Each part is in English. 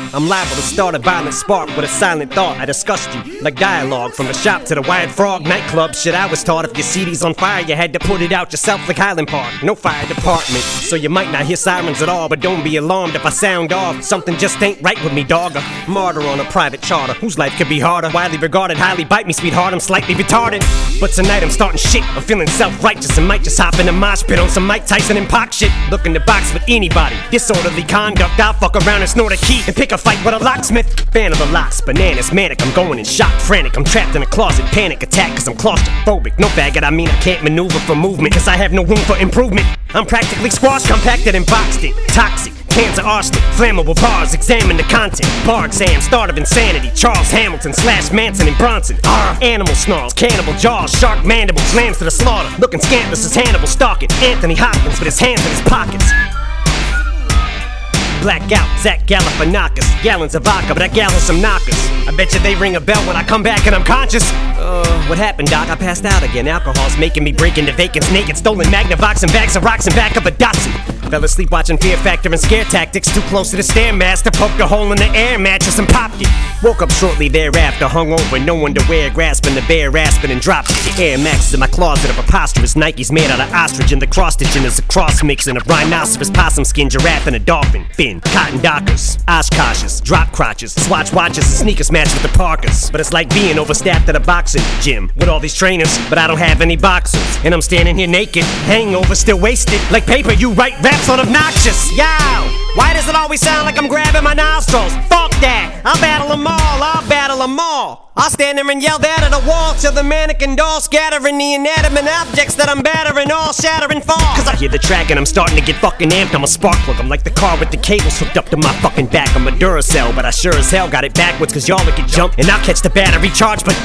I'm liable to start a violent spark with a silent thought. I discussed you like dialogue, from the shop to the Wired Frog nightclub. Shit, I was taught if your CD's on fire, you had to put it out yourself like Highland Park. No fire department, so you might not hear sirens at all. But don't be alarmed if I sound off. Something just ain't right with me, dog. A martyr on a private charter, whose life could be harder. Widely regarded, highly bite me, sweetheart, I'm slightly retarded. But tonight I'm starting shit, I'm feeling self-righteous and might just hop in a mosh pit on some Mike Tyson and Pac shit. Looking to box with anybody, disorderly conduct, I'll fuck around and snort a key and pick a fight with a locksmith. Fan of the locks, bananas, manic, I'm going in shock, frantic. I'm trapped in a closet, panic attack cause I'm claustrophobic. No faggot, I mean I can't maneuver for movement cause I have no room for improvement. I'm practically squashed, compacted and boxed it. Toxic, cancer, arsenic, flammable bars, examine the content. Bar exam, start of insanity. Charles Hamilton / Manson and Bronson. Animal snarls, cannibal jaws, shark mandibles, lambs to the slaughter. Looking scantless as Hannibal stalking Anthony Hopkins with his hands in his pockets. Blackout, Zach Galifianakis. Gallons of vodka, but that gal has some knockers. I bet you they ring a bell when I come back and I'm conscious. What happened, Doc? I passed out again. Alcohol's making me break into vacants naked. Stolen Magnavox and bags of rocks and back up a Datsun. Fell asleep watching Fear Factor and Scare Tactics. Too close to the Stairmaster, poked a hole in the air mattress and popped it. Woke up shortly thereafter, hungover, no underwear, grasping the bear, rasping and dropped it. The Air Maxes in my closet are preposterous. Nikes made out of ostrich, and the cross-stitching is a cross mixing of rhinoceros, possum skin, giraffe, and a dolphin. Fin, cotton dockers, Oshkoshes, drop crotches, Swatch watches and sneakers match with the Parkers. But it's like being overstaffed at a boxing gym with all these trainers, but I don't have any boxers. And I'm standing here naked, hangover, still wasted. Like paper, you write raps on obnoxious. Yo, why does it always sound like I'm grabbing my nostrils? Fuck that, I'll battle them all, I'll battle them all. I'll stand there and yell that at a wall till the mannequin doll scattering the inanimate objects that I'm battering all shattering fall. Cause I hear the track and I'm starting to get fucking amped. I'm a spark plug, I'm like the car with the cables hooked up to my fucking back. I'm a Duracell, but I sure as hell got it backwards cause y'all can jump and I'll catch the battery charge, but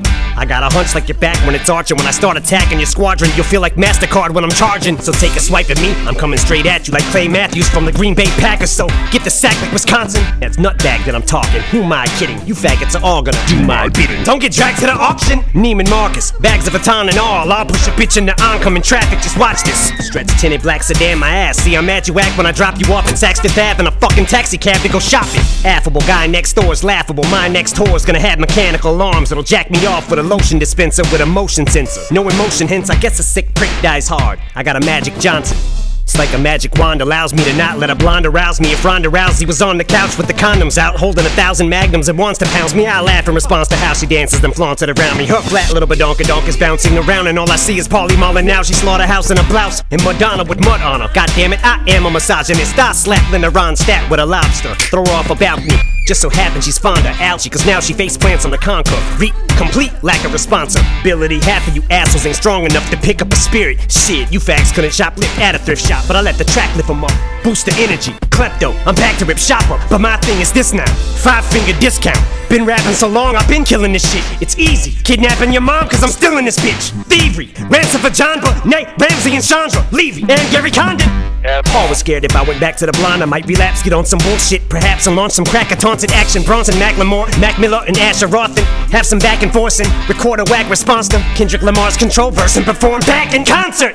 I got a hunch like your back when it's arching. When I start attacking your squadron, you'll feel like MasterCard when I'm charging. So take a swipe at me, I'm coming straight at you like Clay Matthews from the Green Bay Packers. So get the sack like Wisconsin. That's nutbag that I'm talking, who am I kidding? You faggots are all gonna do my bidding. Don't get dragged to the auction. Neiman Marcus, bags of Vuitton and all. I'll push a bitch into oncoming traffic, just watch this. Stretch tinted black sedan my ass. See I'm at you act when I drop you off in Saks Fifth Ave in a fucking taxi cab to go shopping. Affable guy next door is laughable. My next whore's gonna have mechanical arms that'll jack me off with a lotion dispenser with a motion sensor. No emotion hints, I guess a sick prick dies hard. I got a Magic Johnson. It's like a magic wand allows me to not let a blonde arouse me. If Ronda Rousey was on the couch with the condoms out, holding 1,000 magnums and wants to pounce me, I laugh in response to how she dances then flaunts it around me. Her flat little badonkadonk is bouncing around and all I see is Pauly Mullen now. She slaughterhouse in a blouse and Madonna with mud on her. God damn it, I am a misogynist. I slap Linda Ronstadt with a lobster, throw her off a balcony. Just so happens she's fond of algae, cause now she face plants on the Concord. Complete lack of responsibility. Half of you assholes ain't strong enough to pick up a spirit. Shit, you fags couldn't shoplift at a thrift shop, but I let the track lift them up. Boost the energy, klepto, I'm back to rip shop up. But my thing is this now, 5-finger discount. Been rapping so long, I've been killing this shit. It's easy, kidnapping your mom cause I'm still in this bitch. Thievery, ransom for John Butt, Nate, Ramsey and Chandra, Levy, and Gary Condon. Paul was scared if I went back to the blonde I might relapse, get on some bullshit. Perhaps I'll launch some crack-a-taunted action. Bronson, Macklemore, Mac Miller, and Asher Roth, and have some back and forth and record a whack response to Kendrick Lamar's Control verse and perform back in concert.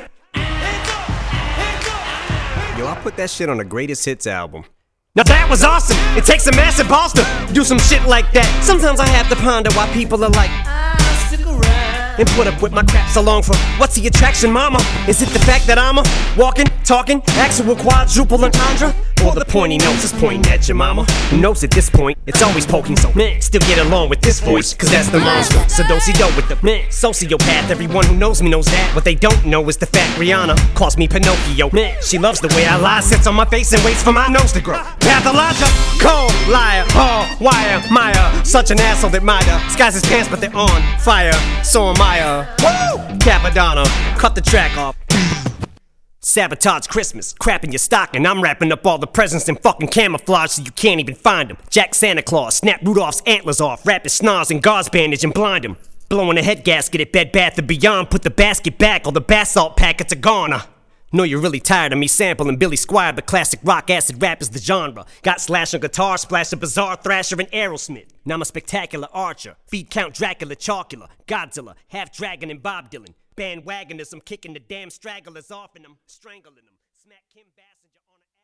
Yo, I put that shit on the Greatest Hits album. Now that was awesome! It takes a massive balls to do some shit like that. Sometimes I have to ponder why people are like, I'll stick around and put up with my crap so long for what's the attraction, mama? Is it the fact that I'm a walking, talking, actual quadruple entendre? Or the pointy nose is pointing at your mama? Who knows at this point, it's always poking, so man, still get along with this voice, cause that's the monster. So do-si-do with the man, sociopath. Everyone who knows me knows that. What they don't know is the fact Rihanna calls me Pinocchio. Man, she loves the way I lie, sits on my face and waits for my nose to grow. Pathologic, cold, liar, Paul, wire, Maya. Such an asshole that might skies his pants but they're on fire. So am I. Woo! Capadonna, cut the track off. Sabotage Christmas, crap in your stocking. I'm wrapping up all the presents in fucking camouflage so you can't even find them. Jack Santa Claus, snap Rudolph's antlers off, wrap his snars in gauze bandage and blind him. Blowing a head gasket at Bed Bath & Beyond, put the basket back, all the bath salt packets are gone. Know you're really tired of me sampling Billy Squier, but classic rock acid rap is the genre. Got Slash on guitar, Splash a Bizarre, Thrasher, and Aerosmith. Now I'm a spectacular archer, feed Count Dracula, Chocula, Godzilla, half dragon and Bob Dylan. Bandwagoners, I'm kicking the damn stragglers off and I'm strangling them. Smack Kim Basinger on a